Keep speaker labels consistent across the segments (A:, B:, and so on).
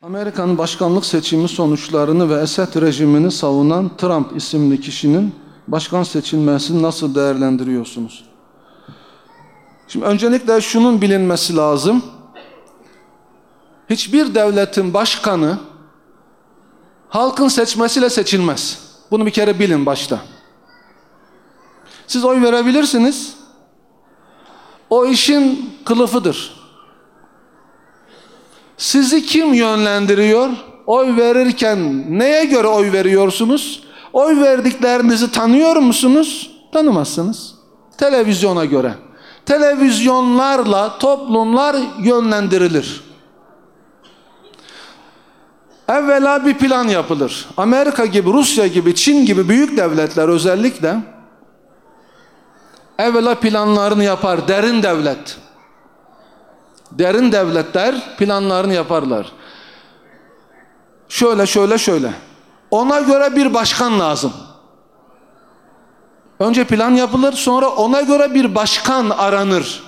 A: Amerika'nın başkanlık seçimi sonuçlarını ve Esed rejimini savunan Trump isimli kişinin başkan seçilmesini nasıl değerlendiriyorsunuz? Şimdi öncelikle şunun bilinmesi lazım. Hiçbir devletin başkanı halkın seçmesiyle seçilmez. Bunu bir kere bilin başta. Siz oy verebilirsiniz. O işin kılıfıdır. Sizi kim yönlendiriyor? Oy verirken neye göre oy veriyorsunuz? Oy verdiklerinizi tanıyor musunuz? Tanımazsınız. Televizyona göre. Televizyonlarla toplumlar yönlendirilir. Evvela bir plan yapılır. Amerika gibi, Rusya gibi, Çin gibi büyük devletler özellikle evvela planlarını yapar. Derin devlet. Derin devletler planlarını yaparlar. Şöyle. Ona göre bir başkan lazım. Önce plan yapılır, sonra ona göre bir başkan aranır.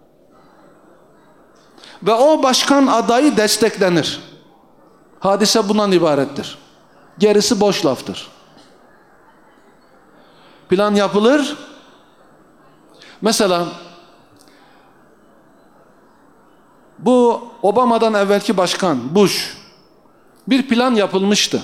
A: Ve o başkan adayı desteklenir. Hadise bundan ibarettir. Gerisi boş laftır. Plan yapılır. Mesela bu Obama'dan evvelki başkan Bush bir plan yapılmıştı.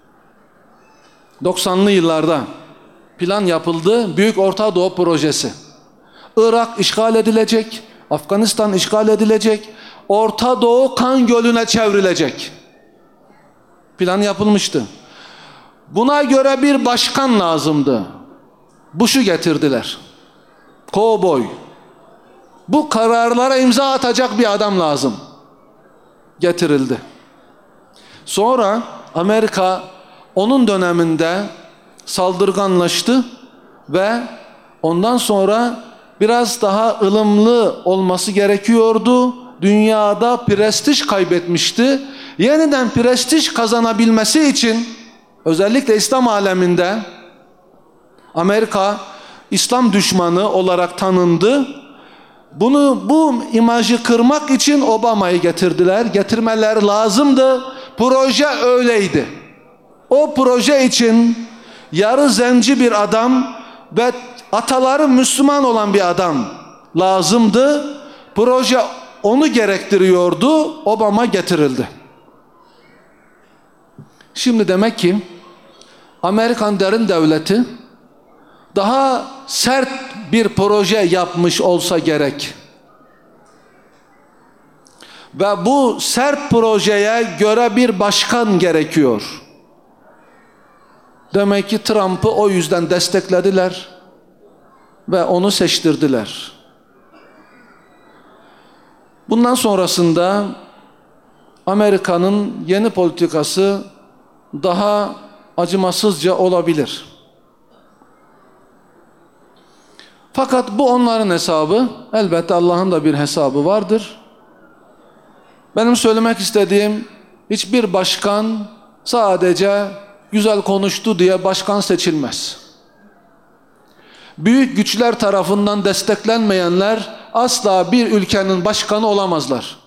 A: 90'lı yıllarda plan yapıldı. Büyük Orta Doğu projesi. Irak işgal edilecek, Afganistan işgal edilecek, Orta Doğu kan gölüne çevrilecek. Plan yapılmıştı. Buna göre bir başkan lazımdı. Bush'u getirdiler. Kovboy. Bu kararlara imza atacak bir adam lazım. Getirildi. Sonra Amerika onun döneminde saldırganlaştı ve ondan sonra biraz daha ılımlı olması gerekiyordu. Dünyada prestij kaybetmişti. Yeniden prestij kazanabilmesi için özellikle İslam aleminde Amerika İslam düşmanı olarak tanındı. Bu imajı kırmak için Obama'yı getirdiler. Getirmeleri lazımdı. Proje öyleydi. O proje için yarı zenci bir adam ve ataları Müslüman olan bir adam lazımdı. Proje onu gerektiriyordu. Obama getirildi. Şimdi demek ki Amerikan derin devleti daha sert bir proje yapmış olsa gerek. Ve bu sert projeye göre bir başkan gerekiyor. Demek ki Trump'ı o yüzden desteklediler ve onu seçtirdiler. Bundan sonrasında Amerika'nın yeni politikası daha acımasızca olabilir. Fakat bu onların hesabı. Elbette Allah'ın da bir hesabı vardır. Benim söylemek istediğim, hiçbir başkan sadece güzel konuştu diye başkan seçilmez. Büyük güçler tarafından desteklenmeyenler asla bir ülkenin başkanı olamazlar.